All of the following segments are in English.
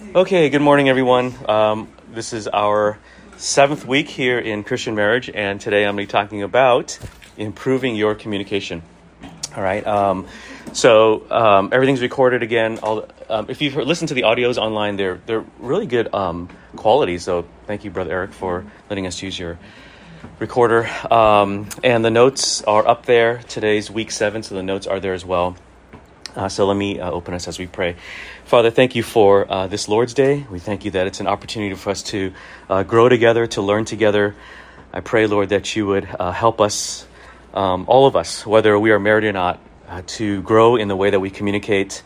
Okay, good morning, everyone. This is our 7th week here in Christian Marriage, and today I'm going to be talking about improving your communication. All right, everything's recorded again. If you've listened to the audios online, they're really good quality, so thank you, Brother Eric, for letting us use your recorder. And the notes are up there. Today's week 7, so the notes are there as well. So let me open us as we pray. Father, thank you for this Lord's Day. We thank you that it's an opportunity for us to grow together, to learn together. I pray, Lord, that you would help us, all of us, whether we are married or not, to grow in the way that we communicate.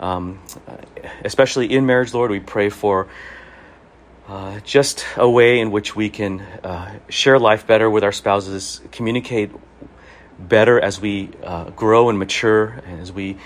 Especially in marriage, Lord, we pray for just a way in which we can share life better with our spouses, communicate better as we grow and mature, and as we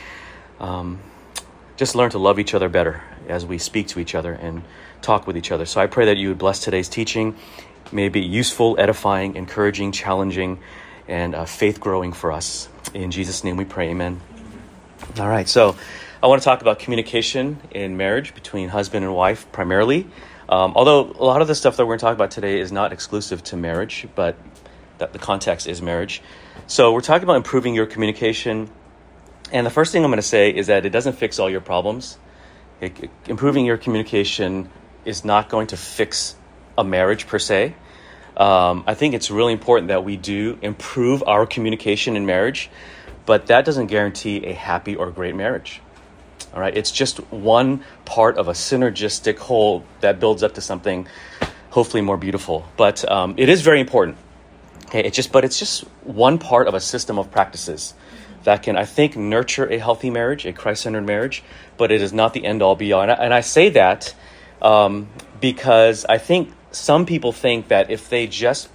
just learn to love each other better as we speak to each other and talk with each other. So I pray that you would bless today's teaching. May it be useful, edifying, encouraging, challenging, and faith-growing for us. In Jesus' name we pray, amen. All right, so I want to talk about communication in marriage between husband and wife primarily. Although a lot of the stuff that we're going to talk about today is not exclusive to marriage, but that the context is marriage. So we're talking about improving your communication. And the first thing I'm going to say is that it doesn't fix all your problems. Improving your communication is not going to fix a marriage per se. I think it's really important that we do improve our communication in marriage, but that doesn't guarantee a happy or great marriage. All right, it's just one part of a synergistic whole that builds up to something hopefully more beautiful. But it is very important. Okay, it's just one part of a system of practices that can, I think, nurture a healthy marriage, a Christ-centered marriage, but it is not the end-all, be-all. And I say that because I think some people think that if they just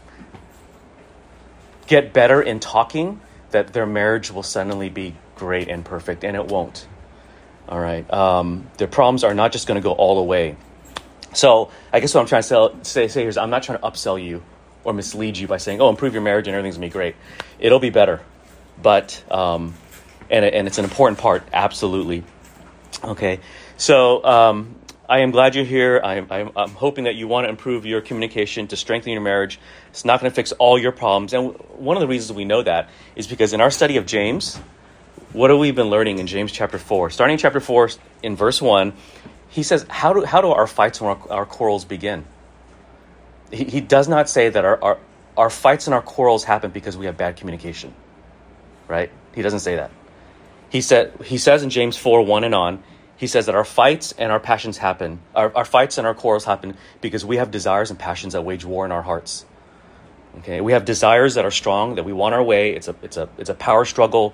get better in talking, that their marriage will suddenly be great and perfect, and it won't. All right, their problems are not just going to go all away. So I guess what I'm trying to say here is I'm not trying to upsell you or mislead you by saying, improve your marriage and everything's going to be great. It'll be better. But, and it's an important part, absolutely. Okay, so I am glad you're here. I'm hoping that you want to improve your communication to strengthen your marriage. It's not going to fix all your problems. And one of the reasons we know that is because in our study of James, what have we been learning in James chapter 4? Starting in chapter 4 in verse 1, he says, how do our fights and our quarrels begin? He does not say that our fights and our quarrels happen because we have bad communication. Right? He doesn't say that. He says in James 4:1 and on, he says that our fights and our passions happen, our fights and our quarrels happen because we have desires and passions that wage war in our hearts. Okay, we have desires that are strong, that we want our way. It's a power struggle.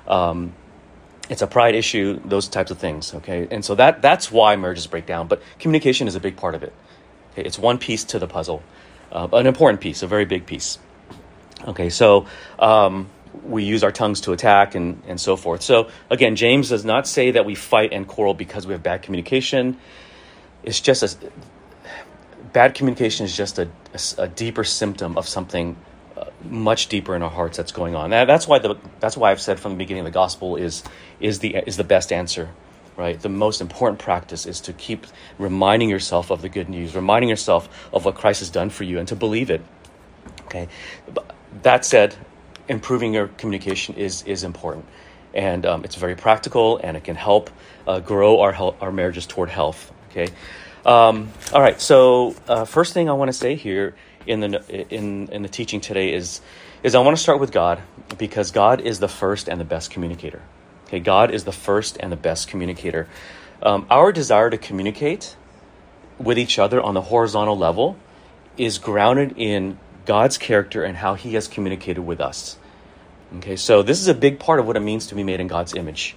It's a pride issue. Those types of things. Okay, and so that's why marriages break down. But communication is a big part of it. Okay, it's one piece to the puzzle, an important piece, a very big piece. Okay, so. We use our tongues to attack and so forth. So again, James does not say that we fight and quarrel because we have bad communication. It's just bad communication is just a deeper symptom of something much deeper in our hearts that's going on. That's why I've said from the beginning the gospel is the best answer, right? The most important practice is to keep reminding yourself of the good news, reminding yourself of what Christ has done for you, and to believe it. Okay, that said, improving your communication is important, and it's very practical, and it can help grow our marriages toward health. Okay, all right. So first thing I want to say here in the teaching today is I want to start with God, because God is the first and the best communicator. Okay, God is the first and the best communicator. Our desire to communicate with each other on the horizontal level is grounded in God's character and how he has communicated with us. Okay, so this is a big part of what it means to be made in God's image.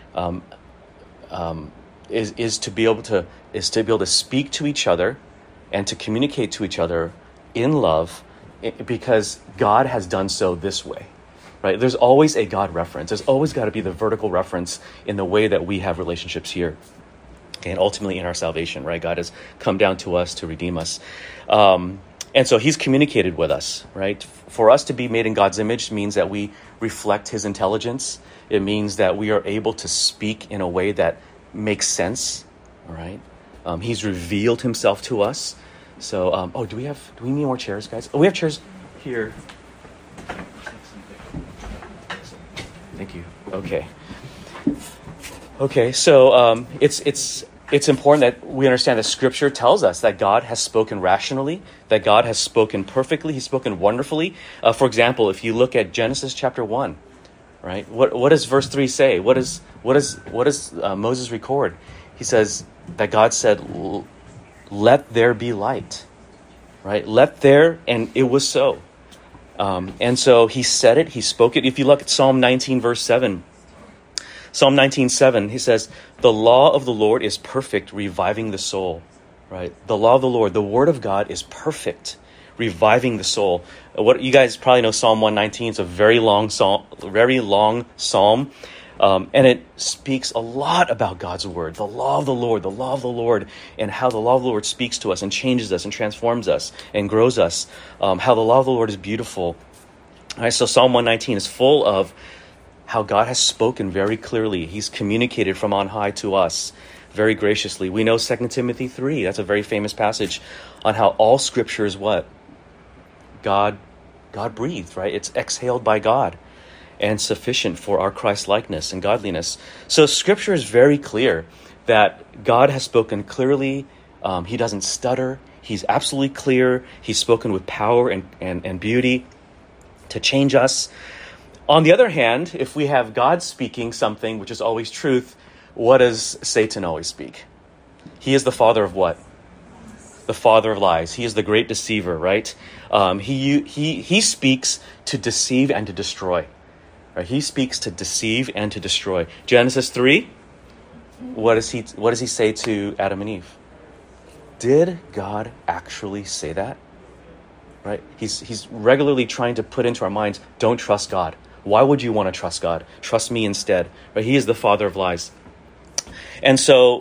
Is to be able to speak to each other and to communicate to each other in love, because God has done so this way. Right? There's always a God reference. There's always got to be the vertical reference in the way that we have relationships here. Okay, and ultimately in our salvation, right? God has come down to us to redeem us. And so he's communicated with us, right? For us to be made in God's image means that we reflect his intelligence. It means that we are able to speak in a way that makes sense, all right? He's revealed himself to us. So, do we need more chairs, guys? Oh, we have chairs here. Thank you. Okay. So it's important that we understand that Scripture tells us that God has spoken rationally, that God has spoken perfectly, He's spoken wonderfully. For example, if you look at Genesis chapter 1, right? What does verse 3 say? What does Moses record? He says that God said, "Let there be light," right? Let there, and it was so. And so He said it, He spoke it. If you look at Psalm 19, verse 7, Psalm 19:7, he says, "The law of the Lord is perfect, reviving the soul." Right? The law of the Lord, the Word of God is perfect, reviving the soul. What you guys probably know, Psalm 119. It's a very long psalm, and it speaks a lot about God's Word, the law of the Lord, and how the law of the Lord speaks to us and changes us and transforms us and grows us. How the law of the Lord is beautiful. All right, so Psalm 119 is full of how God has spoken very clearly. He's communicated from on high to us very graciously. We know 2 Timothy 3. That's a very famous passage on how all Scripture is what? God breathed, right? It's exhaled by God and sufficient for our Christ-likeness and godliness. So Scripture is very clear that God has spoken clearly. He doesn't stutter. He's absolutely clear. He's spoken with power and beauty to change us. On the other hand, if we have God speaking something, which is always truth, what does Satan always speak? He is the father of what? The father of lies. He is the great deceiver, right? He speaks to deceive and to destroy. Right? He speaks to deceive and to destroy. Genesis 3, what does he say to Adam and Eve? Did God actually say that? Right? He's regularly trying to put into our minds, don't trust God. Why would you want to trust God? Trust me instead. Right? He is the father of lies. And so,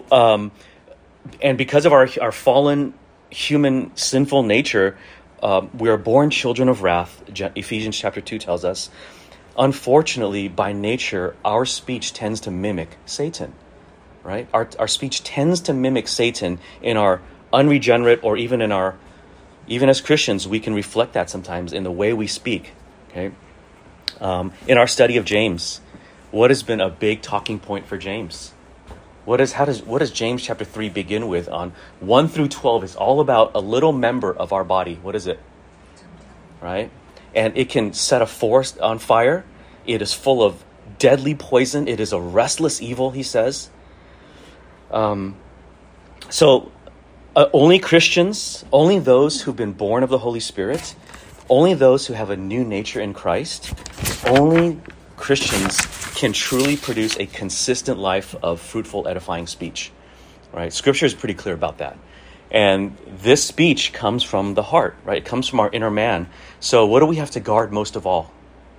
and because of our fallen human sinful nature, we are born children of wrath. Ephesians chapter 2 tells us. Unfortunately, by nature, our speech tends to mimic Satan. Right? Our speech tends to mimic Satan in our unregenerate, or even as Christians, we can reflect that sometimes in the way we speak. Okay. In our study of James, what has been a big talking point for James? What does James chapter 3 begin with? On 1 through 12 is all about a little member of our body. What is it? Right? And it can set a forest on fire. It is full of deadly poison. It is a restless evil, he says. So only Christians, only those who've been born of the Holy Spirit, only those who have a new nature in Christ, only Christians can truly produce a consistent life of fruitful, edifying speech. Right? Scripture is pretty clear about that. And this speech comes from the heart, right? It comes from our inner man. So what do we have to guard most of all?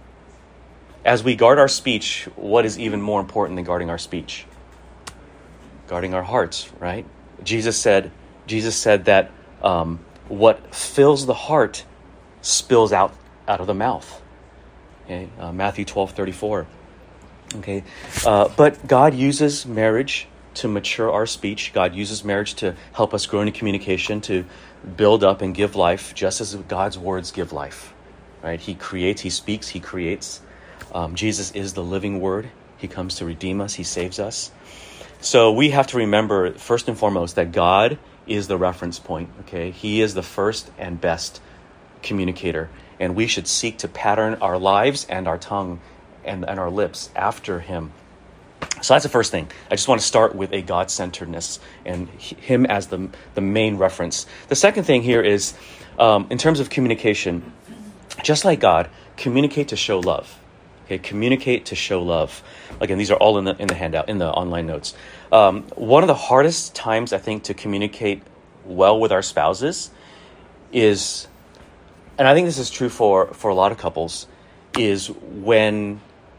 As we guard our speech, what is even more important than guarding our speech? Guarding our hearts, right? Jesus said that what fills the heart spills out of the mouth. Okay, Matthew 12:34. Okay, but God uses marriage to mature our speech. God uses marriage to help us grow in communication, to build up and give life, just as God's words give life. Right? He creates, He speaks, He creates. Jesus is the living Word. He comes to redeem us. He saves us. So we have to remember, first and foremost, that God is the reference point. Okay, He is the first and best communicator, and we should seek to pattern our lives and our tongue and our lips after Him. So that's the first thing. I just want to start with a God-centeredness and Him as the main reference. The second thing here is, in terms of communication, just like God, communicate to show love. Okay, communicate to show love. Again, these are all in the handout, in the online notes. One of the hardest times, I think, to communicate well with our spouses is, and I think this is true for a lot of couples, is when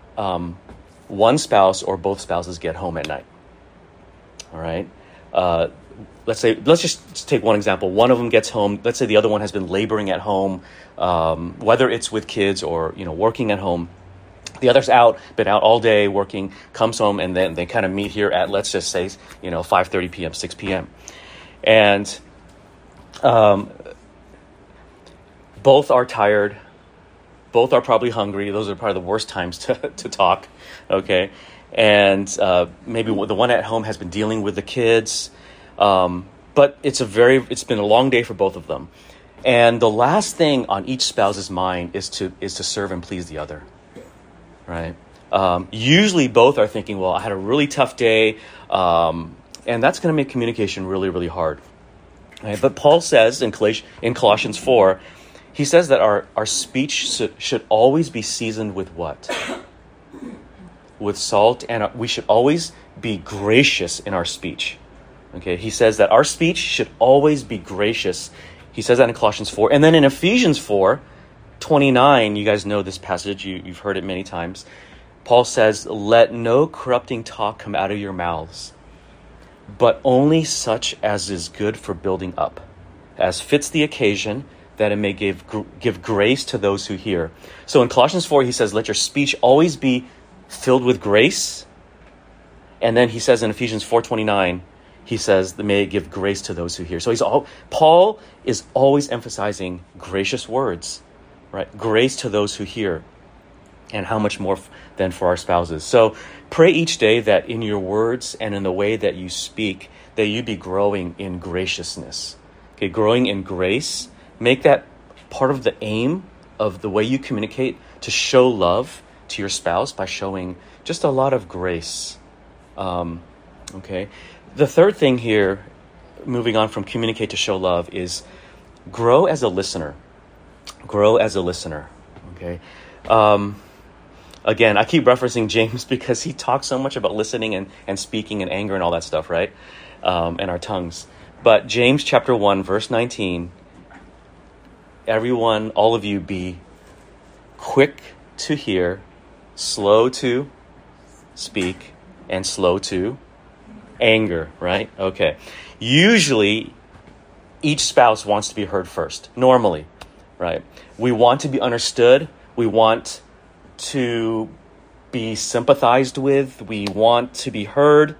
one spouse or both spouses get home at night. All right? Let's just take one example. One of them gets home. Let's say the other one has been laboring at home, whether it's with kids or working at home. The other's been out all day working, comes home, and then they kind of meet here at, let's just say, 5:30 p.m., 6 p.m. And both are tired. Both are probably hungry. Those are probably the worst times to talk, okay? And maybe the one at home has been dealing with the kids. But it's been a long day for both of them. And the last thing on each spouse's mind is to serve and please the other, right? Usually both are thinking, well, I had a really tough day, and that's going to make communication really, really hard. Right? But Paul says in Colossians 4, he says that our speech should always be seasoned with what? With salt, and we should always be gracious in our speech. Okay, he says that our speech should always be gracious. He says that in Colossians 4. And then in Ephesians 4:29, you guys know this passage, you've heard it many times. Paul says, let no corrupting talk come out of your mouths, but only such as is good for building up, as fits the occasion, that it may give grace to those who hear. So in Colossians 4, he says, let your speech always be filled with grace. And then he says in Ephesians 4:29, he says, may it give grace to those who hear. So Paul is always emphasizing gracious words, right? Grace to those who hear. And how much more than for our spouses. So pray each day that in your words and in the way that you speak, that you be growing in graciousness. Okay, growing in grace. Make that part of the aim of the way you communicate, to show love to your spouse by showing just a lot of grace. Okay. The third thing here, moving on from communicate to show love, is grow as a listener. Grow as a listener. Okay. Again, I keep referencing James because he talks so much about listening and speaking and anger and all that stuff, right? And our tongues. But James chapter 1, verse 19, everyone, all of you, be quick to hear, slow to speak, and slow to anger, right? Okay. Usually, each spouse wants to be heard first, normally, right? We want to be understood. We want to be sympathized with. We want to be heard.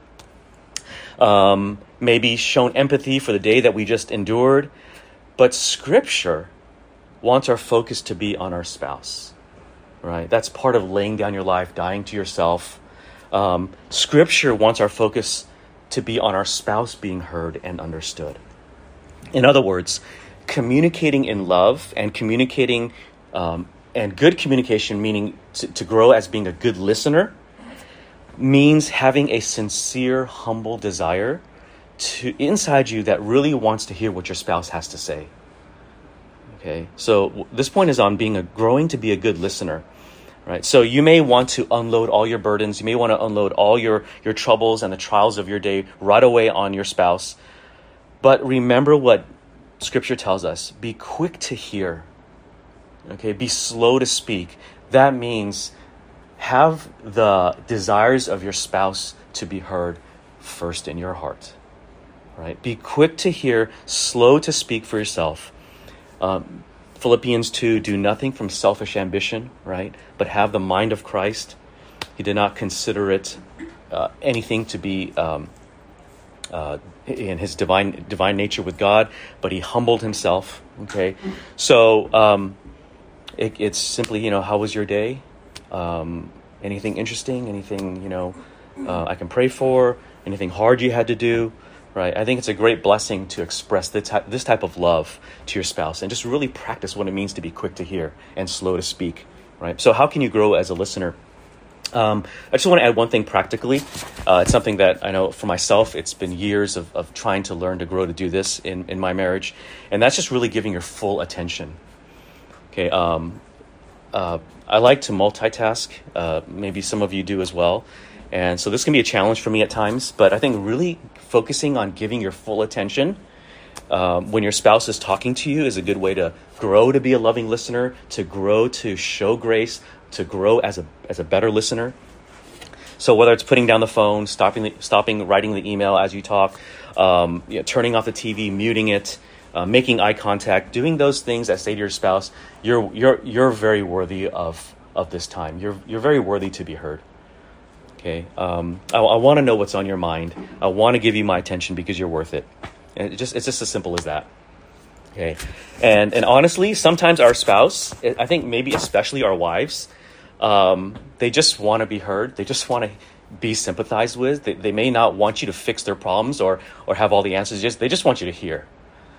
Maybe shown empathy for the day that we just endured. But Scripture wants our focus to be on our spouse, right? That's part of laying down your life, dying to yourself. Scripture wants our focus to be on our spouse being heard and understood. In other words, communicating in love and communicating and good communication, meaning to grow as being a good listener, means having a sincere, humble desire inside you that really wants to hear what your spouse has to say. Okay, so this point is on growing to be a good listener, right? So you may want to unload all your burdens. You may want to unload all your troubles and the trials of your day right away on your spouse. But remember what Scripture tells us: be quick to hear. Okay, be slow to speak. That means have the desires of your spouse to be heard first in your heart, right? Be quick to hear, slow to speak for yourself. Philippians 2, do nothing from selfish ambition, right? But have the mind of Christ. He did not consider it anything to be in his divine nature with God, but he humbled himself, okay? So it's simply, how was your day? Anything interesting? Anything, I can pray for? Anything hard you had to do? Right? I think it's a great blessing to express this type of love to your spouse and just really practice what it means to be quick to hear and slow to speak. Right? So how can you grow as a listener? I just want to add one thing practically. It's something that I know for myself, it's been years of trying to learn to grow to do this in my marriage. And that's just really giving your full attention. Okay. I like to multitask. Maybe some of you do as well. And so this can be a challenge for me at times, but I think really focusing on giving your full attention when your spouse is talking to you is a good way to grow to be a loving listener, to grow to show grace, to grow as a better listener. So whether it's putting down the phone, stopping writing the email as you talk, turning off the TV, muting it, making eye contact, doing those things that say to your spouse, you're very worthy of this time. You're very worthy to be heard. Okay, I want to know what's on your mind. I want to give you my attention because you're worth it. And it's just as simple as that. Okay. And honestly, sometimes our spouse, I think maybe especially our wives, they just want to be heard. They just want to be sympathized with. They may not want you to fix their problems or have all the answers. They just want you to hear.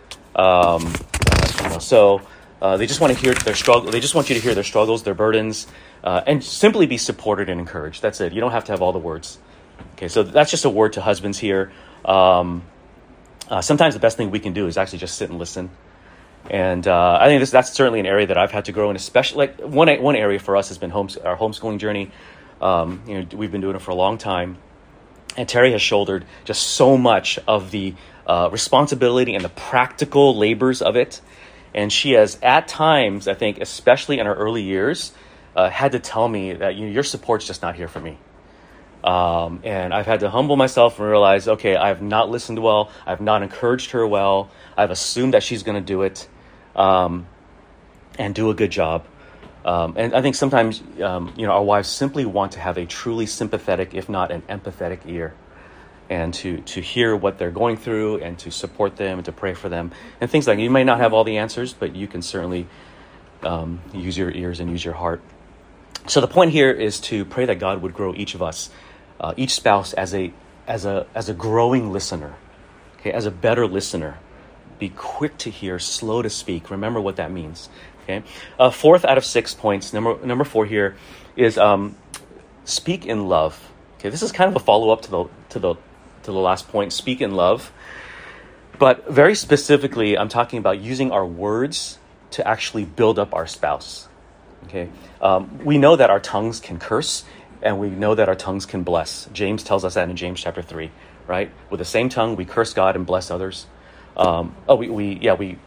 So they just want to hear their struggle. They just want you to hear their struggles, their burdens, and simply be supported and encouraged. That's it. You don't have to have all the words. Okay, so that's just a word to husbands here. Sometimes the best thing we can do is actually just sit and listen. And I think that's certainly an area that I've had to grow in, especially like one area for us has been our homeschooling journey. We've been doing it for a long time, and Terry has shouldered just so much of the responsibility and the practical labors of it. And she has, at times, I think, especially in her early years, had to tell me that your support's just not here for me. And I've had to humble myself and realize, okay, I have not listened well. I've not encouraged her well. I've assumed that she's going to do it and do a good job. And I think sometimes, our wives simply want to have a truly sympathetic, if not an empathetic ear, and to hear what they're going through and to support them and to pray for them and things like that. You may not have all the answers, but you can certainly use your ears and use your heart. So the point here is to pray that God would grow each of us, each spouse, as a growing listener, okay, as a better listener. Be quick to hear, slow to speak. Remember what that means. Okay. Fourth out of 6 points. Number 4 here is speak in love. Okay, this is kind of a follow up to the last point. Speak in love, but very specifically, I'm talking about using our words to actually build up our spouse. Okay, we know that our tongues can curse, and we know that our tongues can bless. James tells us that in James chapter 3, right? With the same tongue, we curse God and bless others. We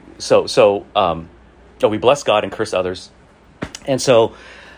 bless God and curse others. And so,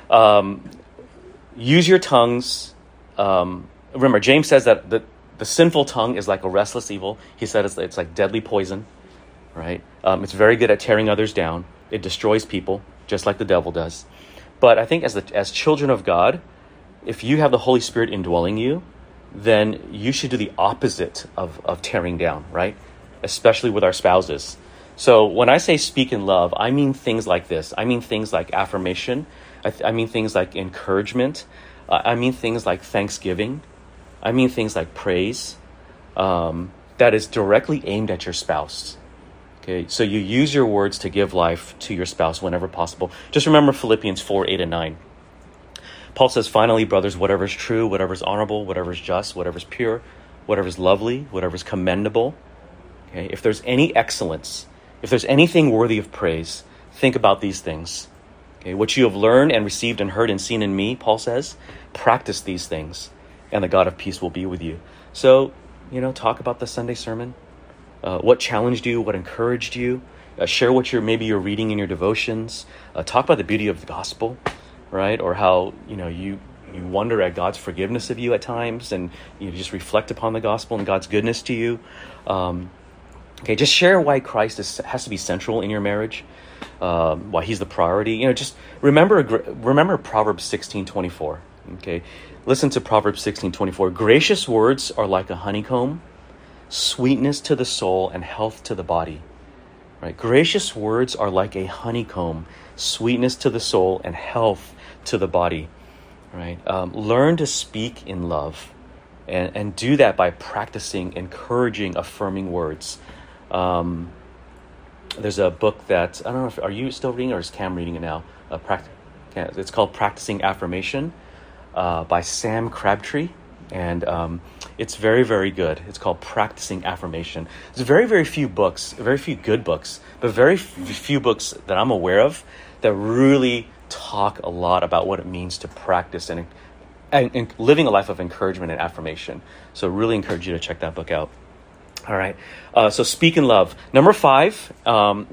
use your tongues. Remember, James says that the sinful tongue is like a restless evil. He said it's like deadly poison, right? It's very good at tearing others down. It destroys people, just like the devil does. But I think as children of God, if you have the Holy Spirit indwelling you, then you should do the opposite of tearing down, right? Especially with our spouses. So when I say speak in love, I mean things like this. I mean things like affirmation. I mean things like encouragement. I mean things like thanksgiving. I mean things like praise. That is directly aimed at your spouse. Okay, so you use your words to give life to your spouse whenever possible. Just remember Philippians 4, 8, and 9. Paul says, finally, brothers, whatever is true, whatever is honorable, whatever is just, whatever is pure, whatever is lovely, whatever is commendable. Okay, if there's any excellence, if there's anything worthy of praise, think about these things. Okay, what you have learned and received and heard and seen in me, Paul says, practice these things, and the God of peace will be with you. So, talk about the Sunday sermon. What challenged you? What encouraged you? Share what you're reading in your devotions. Talk about the beauty of the gospel, right? Or how you wonder at God's forgiveness of you at times, and you just reflect upon the gospel and God's goodness to you. Okay, just share why Christ has to be central in your marriage, why he's the priority. Just remember Proverbs 16:24. Okay, listen to Proverbs 16:24. Gracious words are like a honeycomb, sweetness to the soul and health to the body. Right? Gracious words are like a honeycomb, sweetness to the soul and health to the body. Right? Learn to speak in love, and do that by practicing encouraging, affirming words. There's a book that, I don't know, are you still reading or is Cam reading it now? It's called Practicing Affirmation by Sam Crabtree. And it's very, very good. It's called Practicing Affirmation. There's very, very few books, very few good books, but very few books that I'm aware of that really talk a lot about what it means to practice and living a life of encouragement and affirmation. So really encourage you to check that book out. All right. So speak in love. Number 5, and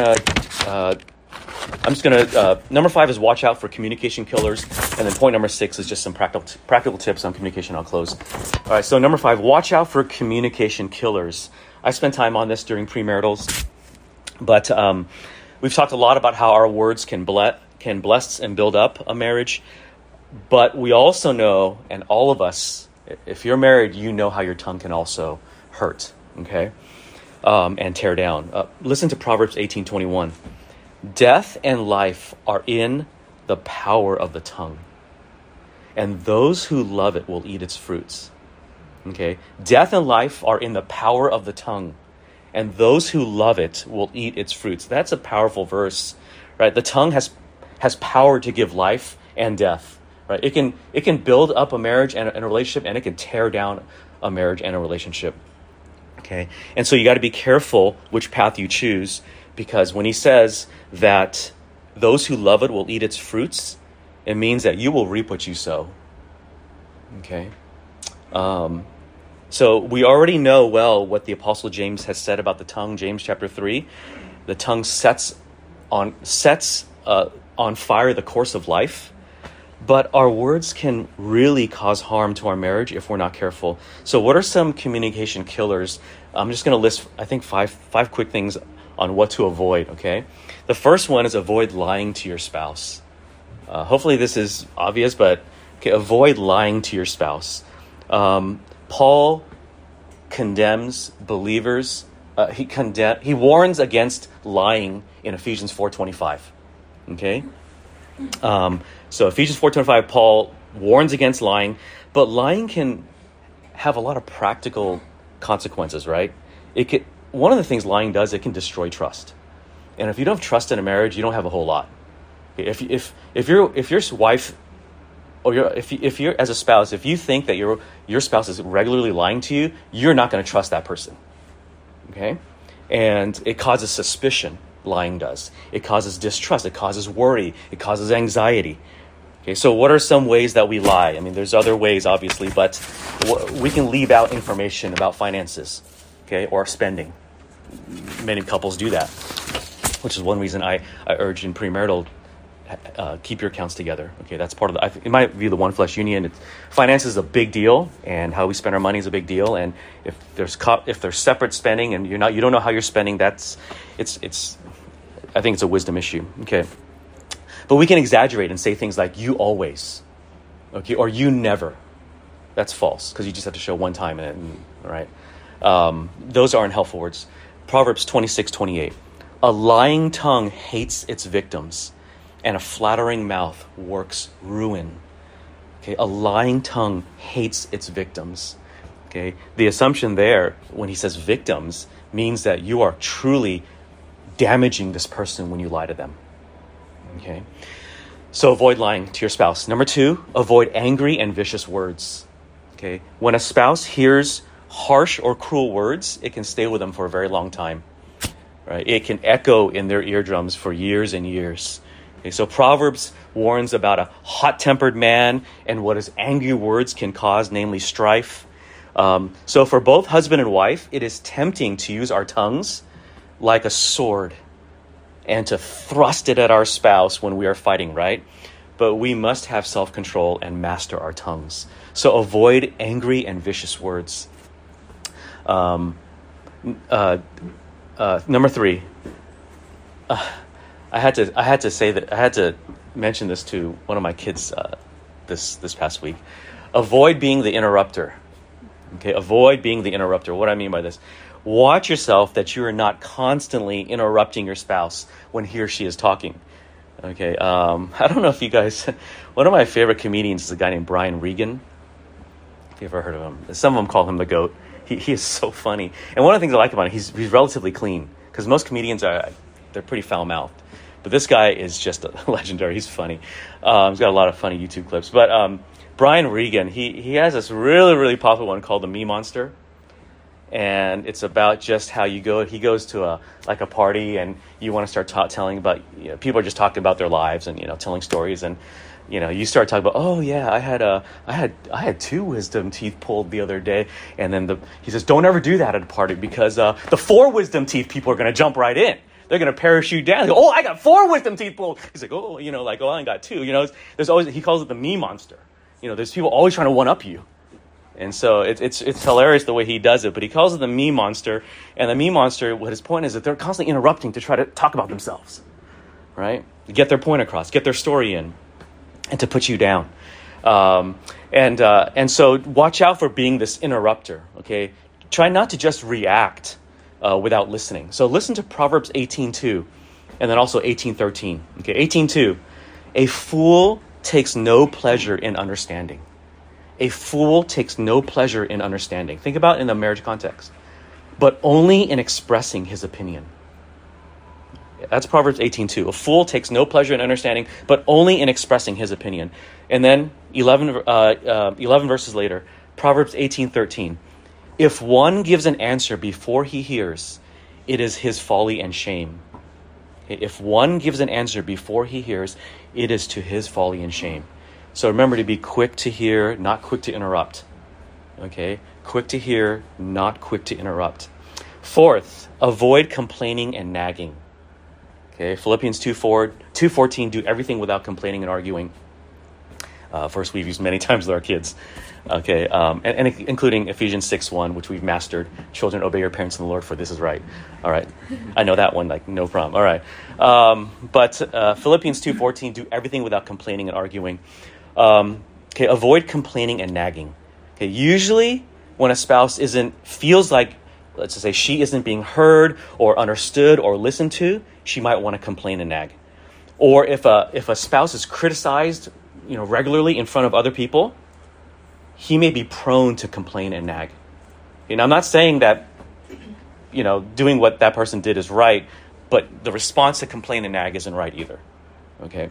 number 5 is watch out for communication killers. And then point number 6 is just some practical tips on communication. I'll close. All right. So number 5, watch out for communication killers. I spent time on this during premaritals, but we've talked a lot about how our words can bless and build up a marriage. But we also know, and all of us, if you're married, you know how your tongue can also hurt. Okay. and tear down. Listen to Proverbs 18:21. Death and life are in the power of the tongue, and those who love it will eat its fruits. Okay, death and life are in the power of the tongue, and those who love it will eat its fruits. That's a powerful verse, right? The tongue has power to give life and death, right? It can build up a marriage and a relationship, and it can tear down a marriage and a relationship. Okay, and so you got to be careful which path you choose, because when he says that those who love it will eat its fruits, it means that you will reap what you sow. Okay. So we already know well what the Apostle James has said about the tongue. James chapter 3, the tongue sets on fire the course of life, but our words can really cause harm to our marriage if we're not careful. So what are some communication killers? I'm just going to list, I think, five quick things on what to avoid, okay? The first one is avoid lying to your spouse. Hopefully this is obvious, but okay, avoid lying to your spouse. Paul condemns believers. He warns against lying in Ephesians 4:25. Okay, so Ephesians 4:25, Paul warns against lying, but lying can have a lot of practical consequences, right? One of the things lying does, it can destroy trust, and if you don't have trust in a marriage, you don't have a whole lot. If your wife, or if you're as a spouse, if you think that your spouse is regularly lying to you, you're not going to trust that person. Okay? And it causes suspicion, lying does. It causes distrust, it causes worry, it causes anxiety. Okay, so what are some ways that we lie? I mean, there's other ways, obviously, but we can leave out information about finances, okay, or spending. Many couples do that, which is one reason I urge in premarital, keep your accounts together. Okay, that's part of it might view the one flesh union. Finance is a big deal, and how we spend our money is a big deal. And if there's separate spending and you don't know how you're spending, I think it's a wisdom issue. Okay, but we can exaggerate and say things like "you always," okay, or "you never." That's false, because you just have to show one time in it. Right? Those aren't helpful words. Proverbs 26:28. A lying tongue hates its victims, and a flattering mouth works ruin. Okay, a lying tongue hates its victims. Okay, the assumption there, when he says victims, means that you are truly damaging this person when you lie to them. Okay, so avoid lying to your spouse. Number 2, avoid angry and vicious words. Okay, when a spouse hears harsh or cruel words, it can stay with them for a very long time. Right, it can echo in their eardrums for years and years. Okay, so Proverbs warns about a hot-tempered man and what his angry words can cause, namely strife. So for both husband and wife, it is tempting to use our tongues like a sword and to thrust it at our spouse when we are fighting, right? But we must have self-control and master our tongues. So avoid angry and vicious words. Number 3. I had to mention this to one of my kids this past week. Avoid being the interrupter. Okay, avoid being the interrupter. What do I mean by this? Watch yourself that you are not constantly interrupting your spouse when he or she is talking. Okay, I don't know if you guys. One of my favorite comedians is a guy named Brian Regan. If you ever heard of him, some of them call him the GOAT. He is so funny, and one of the things I like about him, he's relatively clean, because most comedians they're pretty foul-mouthed. But this guy is just legendary. He's funny. He's got a lot of funny YouTube clips. But Brian Regan, he has this really, really popular one called The Me Monster. And it's about just how he goes to a party, and you want to start telling about, people are just talking about their lives and, telling stories. And, you start talking about, oh yeah, I had 2 wisdom teeth pulled the other day. And then he says, don't ever do that at a party, because the 4 wisdom teeth people are going to jump right in. They're going to parachute down. Go, oh, I got 4 wisdom teeth pulled. He's like, oh, I only got 2. There's always, he calls it the me monster. There's people always trying to one up you. And so it's hilarious the way he does it, but he calls it the me monster. And the me monster, what his point is that they're constantly interrupting to try to talk about themselves, right? To get their point across, get their story in, and to put you down. And so watch out for being this interrupter, okay? Try not to just react without listening. So listen to Proverbs 18:2, and then also 18:13. Okay, 18:2. A fool takes no pleasure in understanding. A fool takes no pleasure in understanding. Think about it in the marriage context, but only in expressing his opinion. That's Proverbs 18:2. A fool takes no pleasure in understanding, but only in expressing his opinion. And then 11 verses later, Proverbs 18:13. If one gives an answer before he hears, it is his folly and shame. If one gives an answer before he hears, it is to his folly and shame. So remember to be quick to hear, not quick to interrupt. Okay? Quick to hear, not quick to interrupt. Fourth, avoid complaining and nagging. Okay, Philippians 2:14, do everything without complaining and arguing. Verse we've used many times with our kids. Okay, and including Ephesians 6:1, which we've mastered. Children, obey your parents in the Lord, for this is right. All right, I know that one, like no problem. All right, but Philippians 2:14, do everything without complaining and arguing. Okay, avoid complaining and nagging. Okay, usually when a spouse feels like, let's just say, she isn't being heard or understood or listened to, she might want to complain and nag. Or if a spouse is criticized, regularly in front of other people, he may be prone to complain and nag. I'm not saying that, doing what that person did is right, but the response to complain and nag isn't right either. Okay.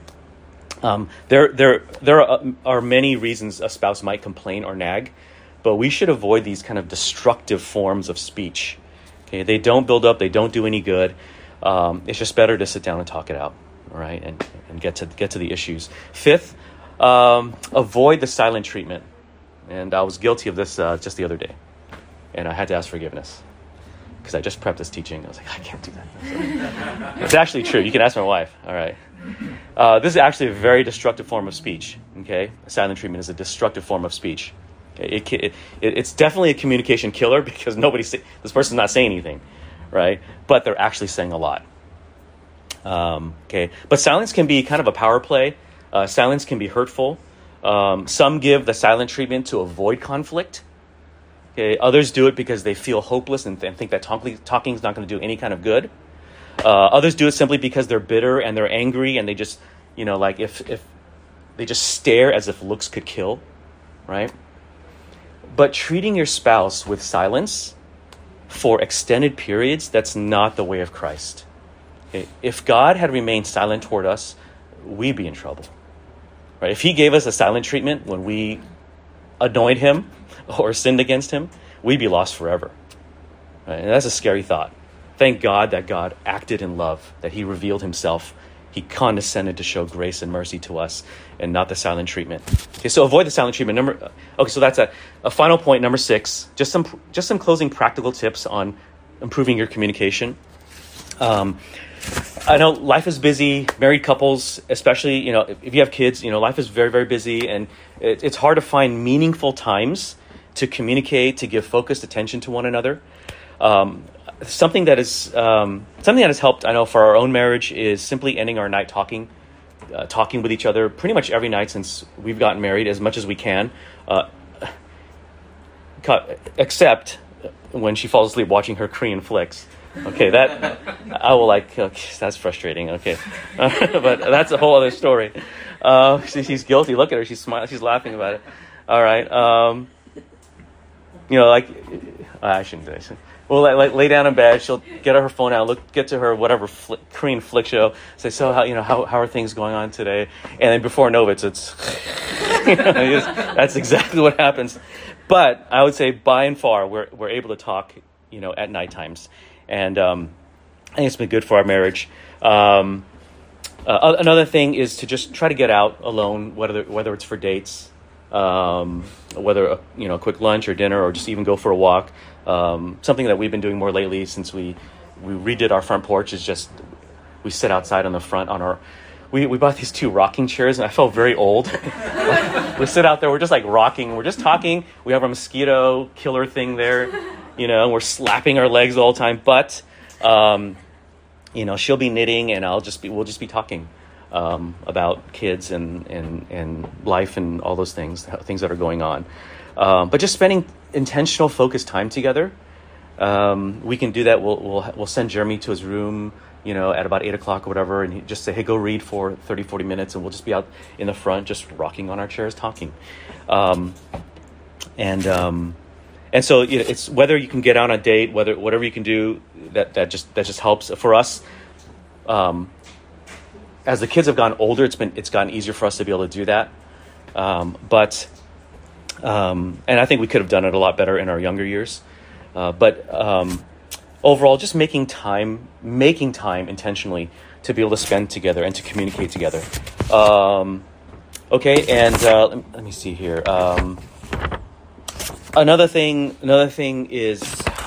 There are many reasons a spouse might complain or nag, but we should avoid these kind of destructive forms of speech. Okay, they don't build up, they don't do any good. It's just better to sit down and talk it out, all right, and get to the issues. Fifth, avoid the silent treatment. And I was guilty of this just the other day, and I had to ask forgiveness because I just prepped this teaching. I was like, I can't do that. So, it's actually true. You can ask my wife. All right. This is actually a very destructive form of speech. Okay, silent treatment is a destructive form of speech. Okay? It's definitely a communication killer because this person's not saying anything, right? But they're actually saying a lot. Okay, but silence can be kind of a power play. Silence can be hurtful. Some give the silent treatment to avoid conflict. Okay, others do it because they feel hopeless and think that talking is not going to do any kind of good. Others do it simply because they're bitter and they're angry and they just, if they just stare as if looks could kill, right? But treating your spouse with silence for extended periods, that's not the way of Christ. Okay? If God had remained silent toward us, we'd be in trouble. Right? If he gave us a silent treatment when we annoyed him or sinned against him, we'd be lost forever. Right? And that's a scary thought. Thank God that God acted in love, that he revealed himself. He condescended to show grace and mercy to us and not the silent treatment. Okay, so avoid the silent treatment. So that's a final point, number 6. Just some closing practical tips on improving your communication. I know life is busy. Married couples, especially, if you have kids, life is very, very busy, and it's hard to find meaningful times to communicate, to give focused attention to one another. Something that has helped, I know, for our own marriage is simply ending our night talking with each other pretty much every night since we've gotten married, as much as we can, except when she falls asleep watching her Korean flicks. Okay, that I will okay, that's frustrating. Okay, but that's a whole other story. She's guilty. Look at her. She's smiling. She's laughing about it. All right. I shouldn't do this. We'll lay down in bed. She'll get her phone out, get to her whatever Korean flick show. Say, so how are things going on today? And then before Novitz, it's that's exactly what happens. But I would say by and far we're able to talk at night times, and I think it's been good for our marriage. Another thing is to just try to get out alone, whether it's for dates, whether a quick lunch or dinner, or just even go for a walk. Something that we've been doing more lately since we redid our front porch is just we sit outside on the front on our. We bought these 2 rocking chairs, and I felt very old. We sit out there, we're just rocking, we're just talking. We have our mosquito killer thing there, we're slapping our legs all the time. But she'll be knitting, and we'll just be talking about kids and life and all those things that are going on. But just spending intentional, focused time together we can do that. We'll send Jeremy to his room, at about 8 o'clock or whatever, and just say, hey, go read for 30, 40 minutes, and we'll just be out in the front, just rocking on our chairs, talking. And so it's whether you can get on a date, whatever you can do, that just helps for us. As the kids have gotten older, it's gotten easier for us to be able to do that. And I think we could have done it a lot better in our younger years. But overall, just making time intentionally to be able to spend together and to communicate together. Okay, and let me see here. Another thing is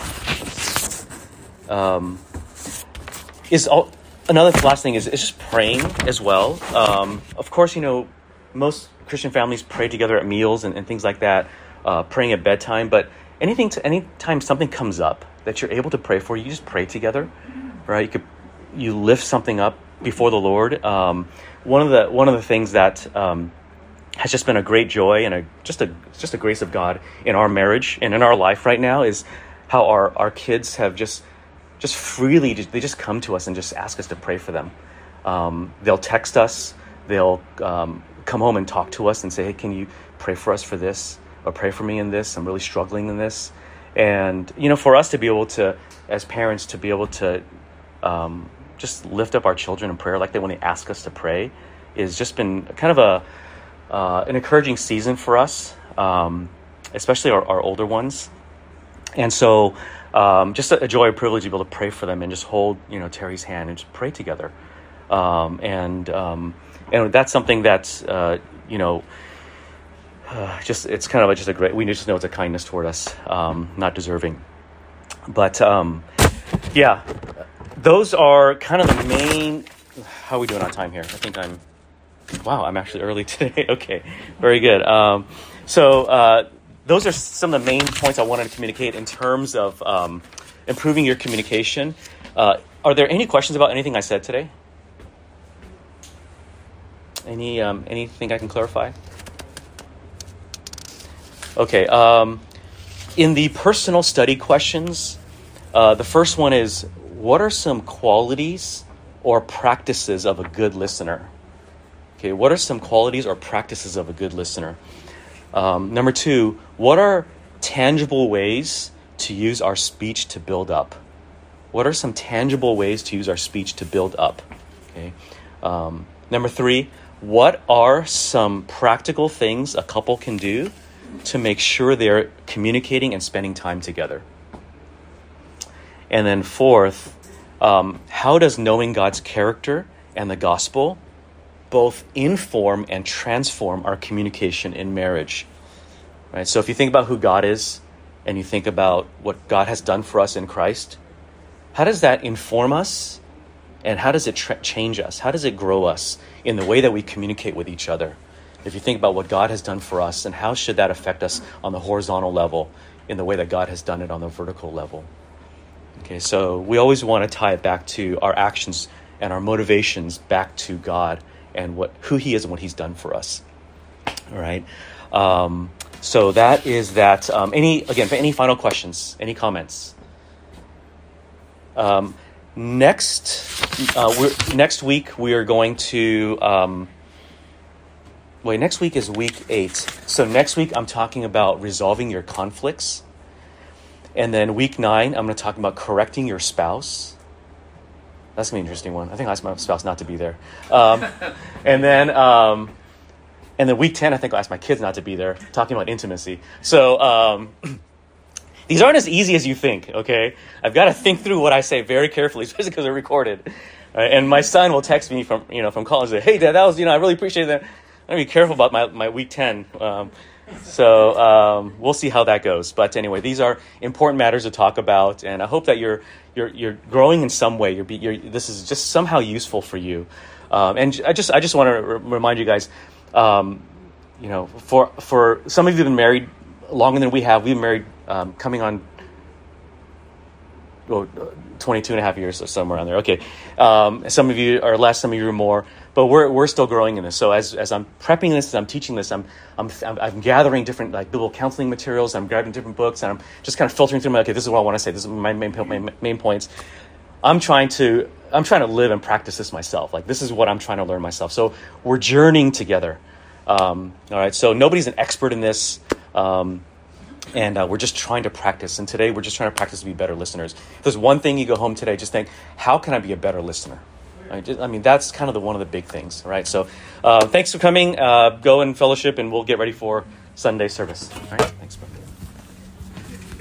last thing is just praying as well. Of course, most Christian families pray together at meals and things like that, praying at bedtime. But anytime something comes up that you're able to pray for, you just pray together, right? You lift something up before the Lord. One of the things that has just been a great joy and just a grace of God in our marriage and in our life right now is how our kids have just freely, they just come to us and just ask us to pray for them. They'll text us, they'll come home and talk to us and say, hey, can you pray for us for this, or pray for me in this? I'm really struggling in this. And, for us to be able to, as parents, to be able to just lift up our children in prayer like that when they ask us to pray is just been kind of an encouraging season for us, especially our older ones. And so just a joy, a privilege to be able to pray for them and just hold, Terry's hand and just pray together. And that's something that's, it's kind of just a great, we just know it's a kindness toward us, not deserving. But yeah, those are kind of the main, how are we doing on time here? I think I'm actually early today. Okay, very good. So those are some of the main points I wanted to communicate in terms of improving your communication. Are there any questions about anything I said today? Anything I can clarify? Okay. In the personal study questions, the first one is, what are some qualities or practices of a good listener? Okay, what are some qualities or practices of a good listener? Number 2, what are tangible ways to use our speech to build up? What are some tangible ways to use our speech to build up? Okay. Number 3, what are some practical things a couple can do to make sure they're communicating and spending time together? And then 4th, how does knowing God's character and the gospel both inform and transform our communication in marriage? Right? So if you think about who God is and you think about what God has done for us in Christ, how does that inform us? And how does it change us? How does it grow us in the way that we communicate with each other? If you think about what God has done for us, and how should that affect us on the horizontal level in the way that God has done it on the vertical level? Okay, so we always want to tie it back to our actions and our motivations back to God and who He is and what He's done for us. All right. So that is that. Any final questions? Any comments? Next week we are going to. Next week is week 8. So next week I'm talking about resolving your conflicts. And then week 9, I'm going to talk about correcting your spouse. That's going to be an interesting one. I think I asked my spouse not to be there. And then week 10, I think I'll ask my kids not to be there, talking about intimacy. So these aren't as easy as you think, okay? I've got to think through what I say very carefully, especially because they're recorded. Right? And my son will text me from college and say, hey, Dad, that was, I really appreciate that. I'm going to be careful about my week 10. So we'll see how that goes. But anyway, these are important matters to talk about, and I hope that you're growing in some way. This is just somehow useful for you. And I just want to remind you guys, for some of you have been married longer than we have. We've been married coming on 22 and a half years or somewhere around there. Okay. Some of you are less, some of you are more, but we're still growing in this. So as I'm prepping this, as I'm teaching this, I'm gathering different like biblical counseling materials. I'm grabbing different books, and I'm just kind of filtering through them. Okay, this is what I want to say. This is my main points. I'm trying to live and practice this myself. Like, this is what I'm trying to learn myself. So we're journeying together. All right. So nobody's an expert in this. And we're just trying to practice. And today we're just trying to practice to be better listeners. If there's one thing you go home today, just think, how can I be a better listener? Right? That's kind of one of the big things. Right. So thanks for coming. Go and fellowship, and we'll get ready for Sunday service. All right. Thanks, bro.